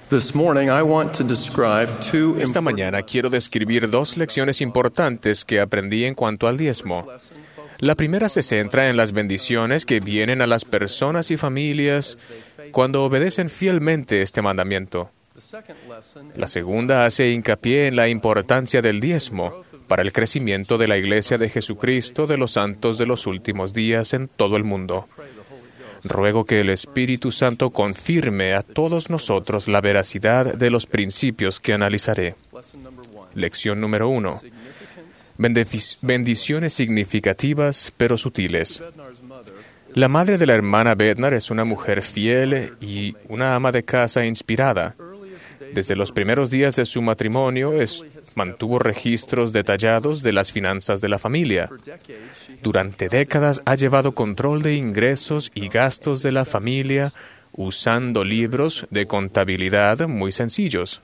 Esta mañana quiero describir dos lecciones importantes que aprendí en cuanto al diezmo. La primera se centra en las bendiciones que vienen a las personas y familias cuando obedecen fielmente este mandamiento. La segunda hace hincapié en la importancia del diezmo para el crecimiento de la Iglesia de Jesucristo de los Santos de los Últimos Días en todo el mundo. Ruego que el Espíritu Santo confirme a todos nosotros la veracidad de los principios que analizaré. Lección número 1. Bendiciones significativas pero sutiles. La madre de la hermana Bednar es una mujer fiel y una ama de casa inspirada. Desde los primeros días de su matrimonio, mantuvo registros detallados de las finanzas de la familia. Durante décadas ha llevado control de ingresos y gastos de la familia usando libros de contabilidad muy sencillos.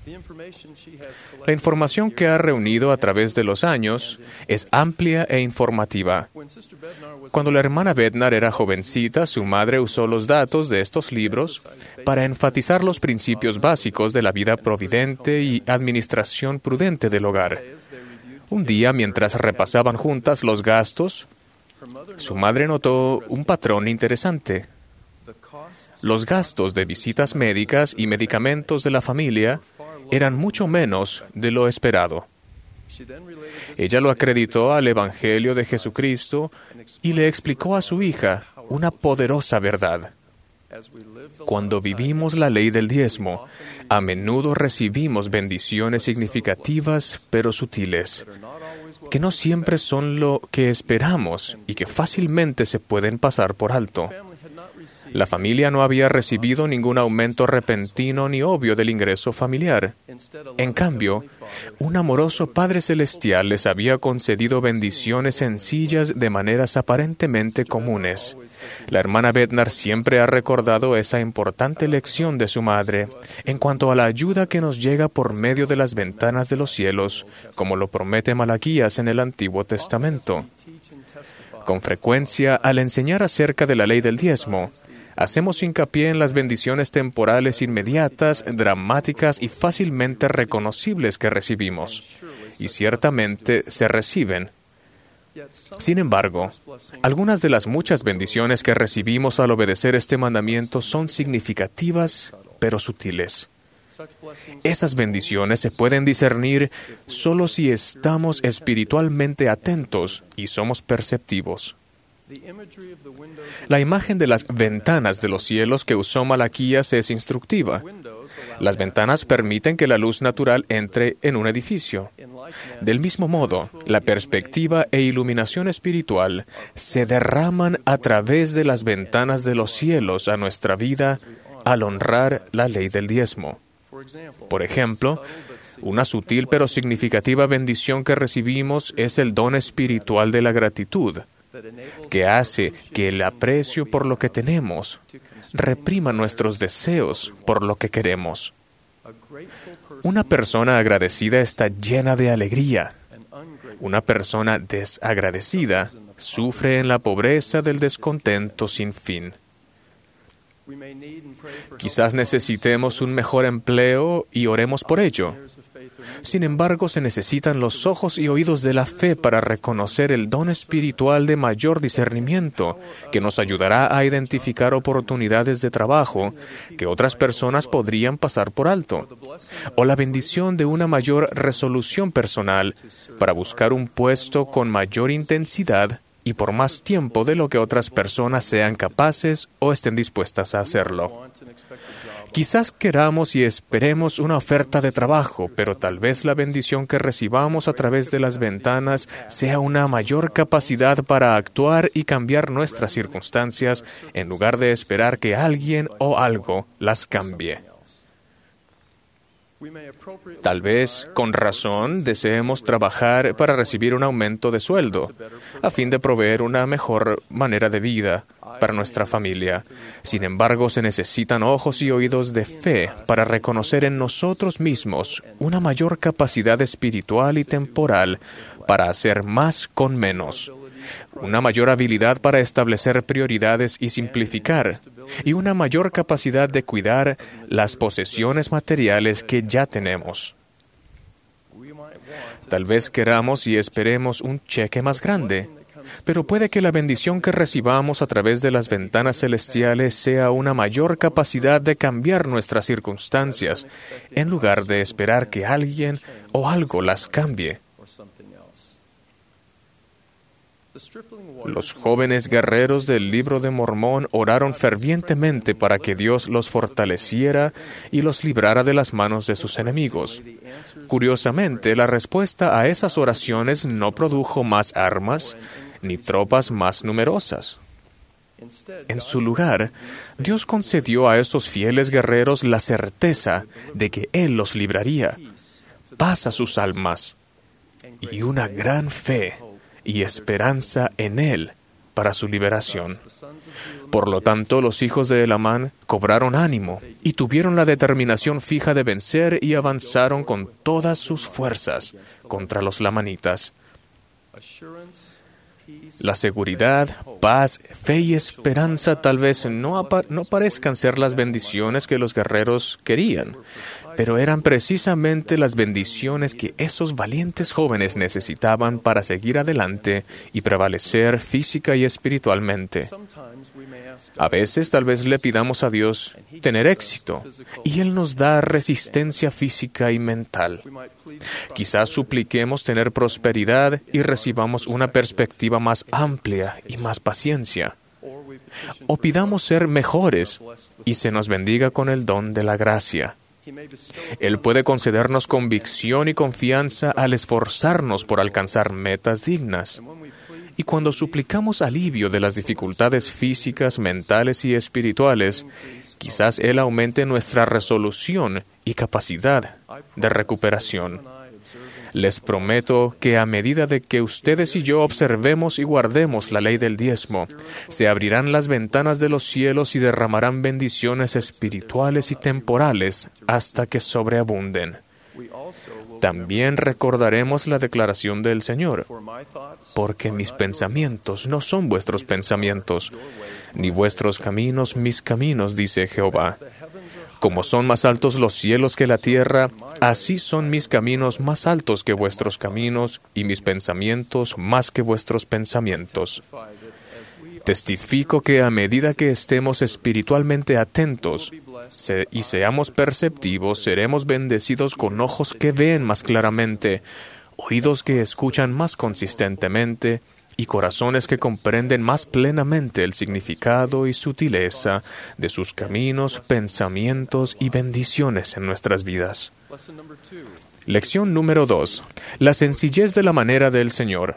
La información que ha reunido a través de los años es amplia e informativa. Cuando la hermana Bednar era jovencita, su madre usó los datos de estos libros para enfatizar los principios básicos de la vida providente y administración prudente del hogar. Un día, mientras repasaban juntas los gastos, su madre notó un patrón interesante. Los gastos de visitas médicas y medicamentos de la familia eran mucho menos de lo esperado. Ella lo acreditó al Evangelio de Jesucristo y le explicó a su hija una poderosa verdad. Cuando vivimos la ley del diezmo, a menudo recibimos bendiciones significativas pero sutiles, que no siempre son lo que esperamos y que fácilmente se pueden pasar por alto. La familia no había recibido ningún aumento repentino ni obvio del ingreso familiar. En cambio, un amoroso Padre Celestial les había concedido bendiciones sencillas de maneras aparentemente comunes. La hermana Bednar siempre ha recordado esa importante lección de su madre en cuanto a la ayuda que nos llega por medio de las ventanas de los cielos, como lo promete Malaquías en el Antiguo Testamento. Con frecuencia, al enseñar acerca de la ley del diezmo, hacemos hincapié en las bendiciones temporales inmediatas, dramáticas y fácilmente reconocibles que recibimos. Y ciertamente se reciben. Sin embargo, algunas de las muchas bendiciones que recibimos al obedecer este mandamiento son significativas, pero sutiles. Esas bendiciones se pueden discernir solo si estamos espiritualmente atentos y somos perceptivos. La imagen de las ventanas de los cielos que usó Malaquías es instructiva. Las ventanas permiten que la luz natural entre en un edificio. Del mismo modo, la perspectiva e iluminación espiritual se derraman a través de las ventanas de los cielos a nuestra vida al honrar la ley del diezmo. Por ejemplo, una sutil pero significativa bendición que recibimos es el don espiritual de la gratitud, que hace que el aprecio por lo que tenemos reprima nuestros deseos por lo que queremos. Una persona agradecida está llena de alegría. Una persona desagradecida sufre en la pobreza del descontento sin fin. Quizás necesitemos un mejor empleo y oremos por ello. Sin embargo, se necesitan los ojos y oídos de la fe para reconocer el don espiritual de mayor discernimiento, que nos ayudará a identificar oportunidades de trabajo que otras personas podrían pasar por alto, o la bendición de una mayor resolución personal para buscar un puesto con mayor intensidad y por más tiempo de lo que otras personas sean capaces o estén dispuestas a hacerlo. Quizás queramos y esperemos una oferta de trabajo, pero tal vez la bendición que recibamos a través de las ventanas sea una mayor capacidad para actuar y cambiar nuestras circunstancias en lugar de esperar que alguien o algo las cambie. Tal vez, con razón, deseemos trabajar para recibir un aumento de sueldo, a fin de proveer una mejor manera de vida para nuestra familia. Sin embargo, se necesitan ojos y oídos de fe para reconocer en nosotros mismos una mayor capacidad espiritual y temporal para hacer más con menos, una mayor habilidad para establecer prioridades y simplificar, y una mayor capacidad de cuidar las posesiones materiales que ya tenemos. Tal vez queramos y esperemos un cheque más grande, pero puede que la bendición que recibamos a través de las ventanas celestiales sea una mayor capacidad de cambiar nuestras circunstancias, en lugar de esperar que alguien o algo las cambie. Los jóvenes guerreros del Libro de Mormón oraron fervientemente para que Dios los fortaleciera y los librara de las manos de sus enemigos. Curiosamente, la respuesta a esas oraciones no produjo más armas ni tropas más numerosas. En su lugar, Dios concedió a esos fieles guerreros la certeza de que Él los libraría, paz a sus almas y una gran fe y esperanza en Él para su liberación. Por lo tanto, los hijos de Elamán cobraron ánimo y tuvieron la determinación fija de vencer y avanzaron con todas sus fuerzas contra los lamanitas. La seguridad, paz, fe y esperanza tal vez no parezcan ser las bendiciones que los guerreros querían, pero eran precisamente las bendiciones que esos valientes jóvenes necesitaban para seguir adelante y prevalecer física y espiritualmente. A veces tal vez le pidamos a Dios tener éxito, y Él nos da resistencia física y mental. Quizás supliquemos tener prosperidad y recibamos una perspectiva más amplia y más paciencia. O pidamos ser mejores y se nos bendiga con el don de la gracia. Él puede concedernos convicción y confianza al esforzarnos por alcanzar metas dignas. Y cuando suplicamos alivio de las dificultades físicas, mentales y espirituales, quizás Él aumente nuestra resolución y capacidad de recuperación. Les prometo que a medida de que ustedes y yo observemos y guardemos la ley del diezmo, se abrirán las ventanas de los cielos y derramarán bendiciones espirituales y temporales hasta que sobreabunden. También recordaremos la declaración del Señor, porque mis pensamientos no son vuestros pensamientos, ni vuestros caminos mis caminos, dice Jehová. Como son más altos los cielos que la tierra, así son mis caminos más altos que vuestros caminos, y mis pensamientos más que vuestros pensamientos. Testifico que a medida que estemos espiritualmente atentos y seamos perceptivos, seremos bendecidos con ojos que ven más claramente, oídos que escuchan más consistentemente y corazones que comprenden más plenamente el significado y sutileza de sus caminos, pensamientos y bendiciones en nuestras vidas. Lección número 2. La sencillez de la manera del Señor.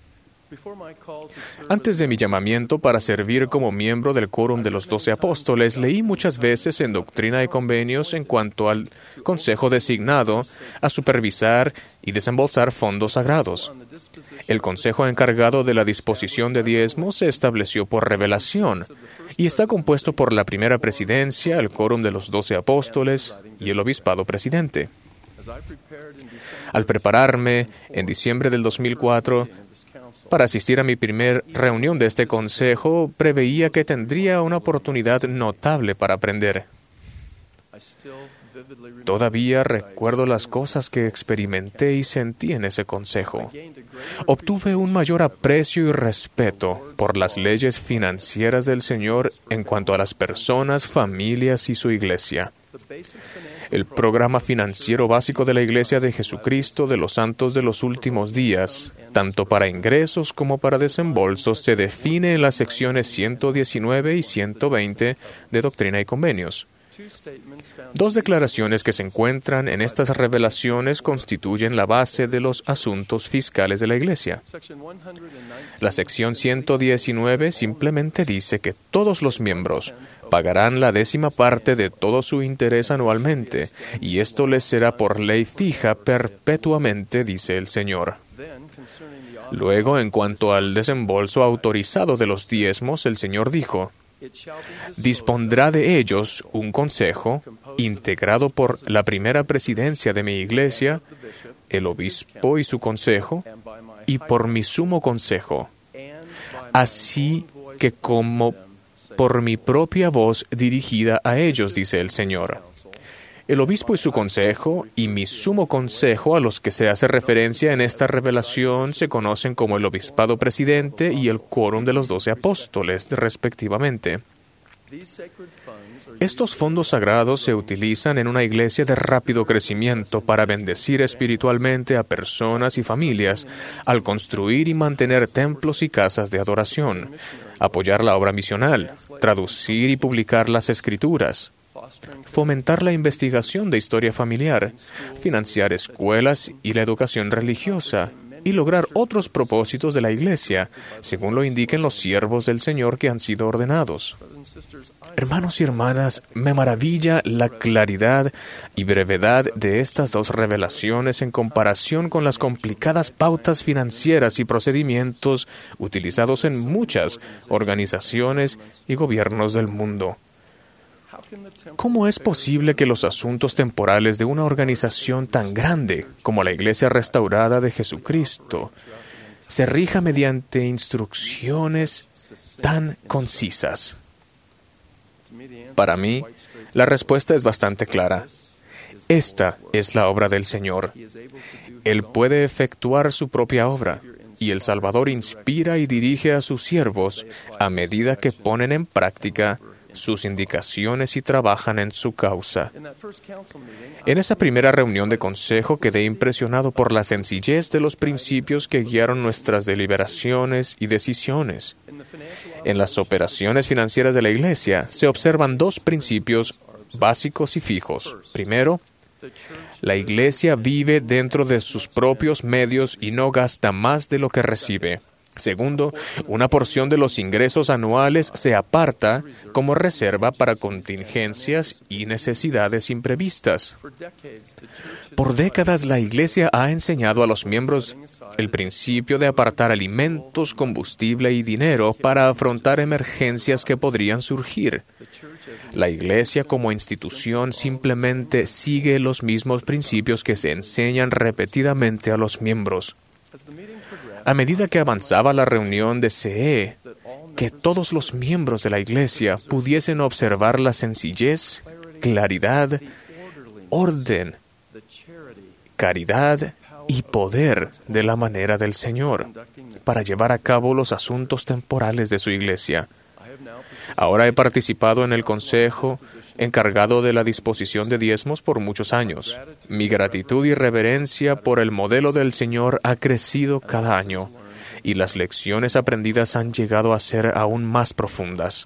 Antes de mi llamamiento para servir como miembro del Quórum de los 12 Apóstoles, leí muchas veces en Doctrina y Convenios en cuanto al consejo designado a supervisar y desembolsar fondos sagrados. El consejo encargado de la disposición de diezmos se estableció por revelación y está compuesto por la primera presidencia, el Quórum de los 12 Apóstoles y el obispado presidente. Al prepararme en diciembre del 2004, para asistir a mi primer reunión de este consejo, preveía que tendría una oportunidad notable para aprender. Todavía recuerdo las cosas que experimenté y sentí en ese consejo. Obtuve un mayor aprecio y respeto por las leyes financieras del Señor en cuanto a las personas, familias y su iglesia. El programa financiero básico de la Iglesia de Jesucristo de los Santos de los Últimos Días, tanto para ingresos como para desembolsos, se define en las secciones 119 y 120 de Doctrina y Convenios. Dos declaraciones que se encuentran en estas revelaciones constituyen la base de los asuntos fiscales de la Iglesia. La sección 119 simplemente dice que todos los miembros pagarán la 10ª parte de todo su interés anualmente, y esto les será por ley fija perpetuamente, dice el Señor. Luego, en cuanto al desembolso autorizado de los diezmos, el Señor dijo: dispondrá de ellos un consejo integrado por la primera presidencia de mi iglesia, el obispo y su consejo, y por mi sumo consejo, así que como por mi propia voz dirigida a ellos, dice el Señor. El obispo y su consejo, y mi sumo consejo a los que se hace referencia en esta revelación, se conocen como el obispado presidente y el quórum de los 12 apóstoles, respectivamente. Estos fondos sagrados se utilizan en una iglesia de rápido crecimiento para bendecir espiritualmente a personas y familias al construir y mantener templos y casas de adoración, apoyar la obra misional, traducir y publicar las escrituras, fomentar la investigación de historia familiar, financiar escuelas y la educación religiosa, y lograr otros propósitos de la Iglesia, según lo indiquen los siervos del Señor que han sido ordenados. Hermanos y hermanas, me maravilla la claridad y brevedad de estas dos revelaciones en comparación con las complicadas pautas financieras y procedimientos utilizados en muchas organizaciones y gobiernos del mundo. ¿Cómo es posible que los asuntos temporales de una organización tan grande como la Iglesia Restaurada de Jesucristo se rija mediante instrucciones tan concisas? Para mí, la respuesta es bastante clara. Esta es la obra del Señor. Él puede efectuar su propia obra, y el Salvador inspira y dirige a sus siervos a medida que ponen en práctica sus indicaciones y trabajan en su causa. En esa primera reunión de consejo quedé impresionado por la sencillez de los principios que guiaron nuestras deliberaciones y decisiones. En las operaciones financieras de la Iglesia se observan dos principios básicos y fijos. Primero, la Iglesia vive dentro de sus propios medios y no gasta más de lo que recibe. Segundo, una porción de los ingresos anuales se aparta como reserva para contingencias y necesidades imprevistas. Por décadas, la Iglesia ha enseñado a los miembros el principio de apartar alimentos, combustible y dinero para afrontar emergencias que podrían surgir. La Iglesia como institución simplemente sigue los mismos principios que se enseñan repetidamente a los miembros. A medida que avanzaba la reunión, deseé que todos los miembros de la Iglesia pudiesen observar la sencillez, claridad, orden, caridad y poder de la manera del Señor para llevar a cabo los asuntos temporales de su Iglesia. Ahora he participado en el consejo encargado de la disposición de diezmos por muchos años. Mi gratitud y reverencia por el modelo del Señor ha crecido cada año, y las lecciones aprendidas han llegado a ser aún más profundas.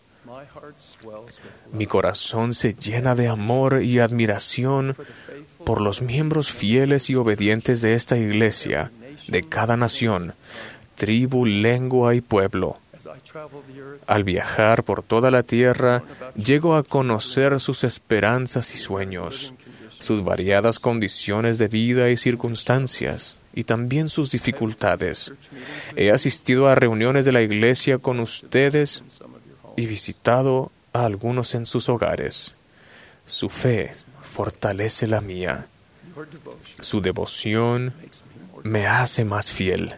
Mi corazón se llena de amor y admiración por los miembros fieles y obedientes de esta Iglesia, de cada nación, tribu, lengua y pueblo. Al viajar por toda la tierra, llego a conocer sus esperanzas y sueños, sus variadas condiciones de vida y circunstancias, y también sus dificultades. He asistido a reuniones de la Iglesia con ustedes y visitado a algunos en sus hogares. Su fe fortalece la mía. Su devoción me hace más fiel.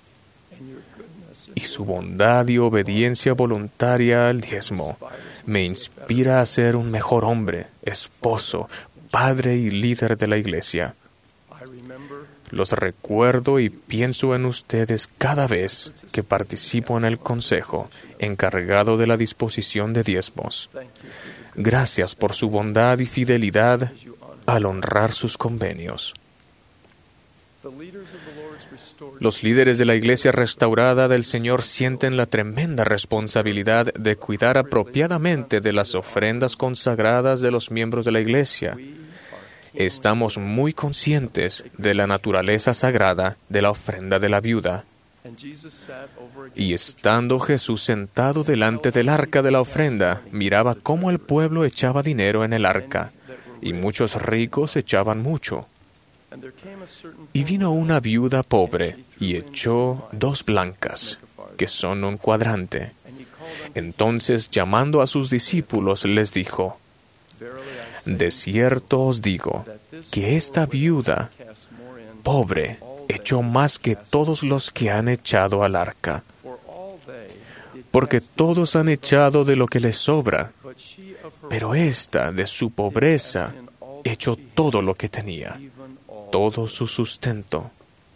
Y su bondad y obediencia voluntaria al diezmo me inspira a ser un mejor hombre, esposo, padre y líder de la Iglesia. Los recuerdo y pienso en ustedes cada vez que participo en el consejo encargado de la disposición de diezmos. Gracias por su bondad y fidelidad al honrar sus convenios. Los líderes de la Iglesia Restaurada del Señor sienten la tremenda responsabilidad de cuidar apropiadamente de las ofrendas consagradas de los miembros de la Iglesia. Estamos muy conscientes de la naturaleza sagrada de la ofrenda de la viuda. Y estando Jesús sentado delante del arca de la ofrenda, miraba cómo el pueblo echaba dinero en el arca, y muchos ricos echaban mucho. Y vino una viuda pobre y echó 2 blancas, que son un cuadrante. Entonces, llamando a sus discípulos, les dijo: De cierto os digo que esta viuda pobre echó más que todos los que han echado al arca, porque todos han echado de lo que les sobra, pero ésta, de su pobreza, echó todo lo que tenía, todo su sustento.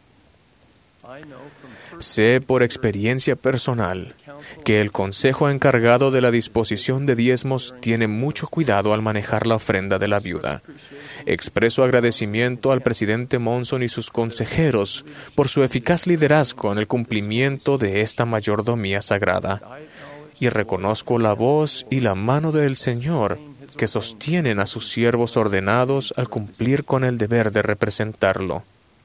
Sé por experiencia personal que el consejo encargado de la disposición de diezmos tiene mucho cuidado al manejar la ofrenda de la viuda. Expreso agradecimiento al presidente Monson y sus consejeros por su eficaz liderazgo en el cumplimiento de esta mayordomía sagrada, y reconozco la voz y la mano del Señor que sostienen a sus siervos ordenados al cumplir con el deber de representarlo.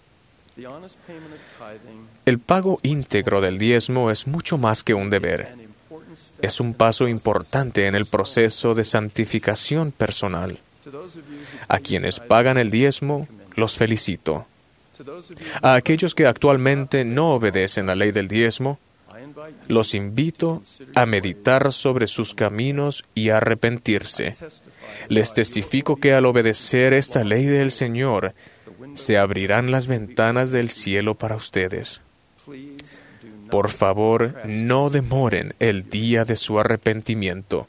El pago íntegro del diezmo es mucho más que un deber. Es un paso importante en el proceso de santificación personal. A quienes pagan el diezmo, los felicito. A aquellos que actualmente no obedecen la ley del diezmo, los invito a meditar sobre sus caminos y a arrepentirse. Les testifico que al obedecer esta ley del Señor, se abrirán las ventanas del cielo para ustedes. Por favor, no demoren el día de su arrepentimiento.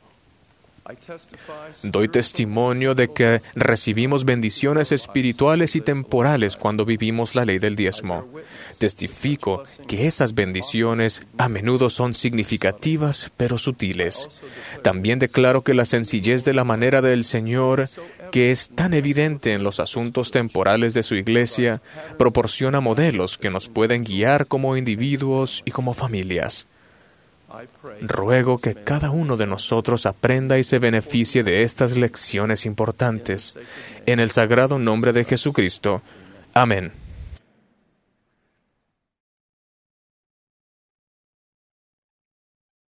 Doy testimonio de que recibimos bendiciones espirituales y temporales cuando vivimos la ley del diezmo. Testifico que esas bendiciones a menudo son significativas pero sutiles. También declaro que la sencillez de la manera del Señor, que es tan evidente en los asuntos temporales de su iglesia, proporciona modelos que nos pueden guiar como individuos y como familias. Ruego que cada uno de nosotros aprenda y se beneficie de estas lecciones importantes. En el sagrado nombre de Jesucristo. Amén.